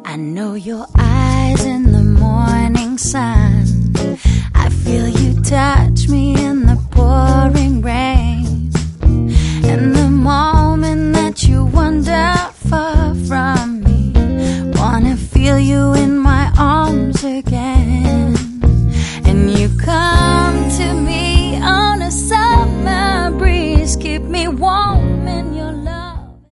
I know your eyes in the morning sun. I feel you touch me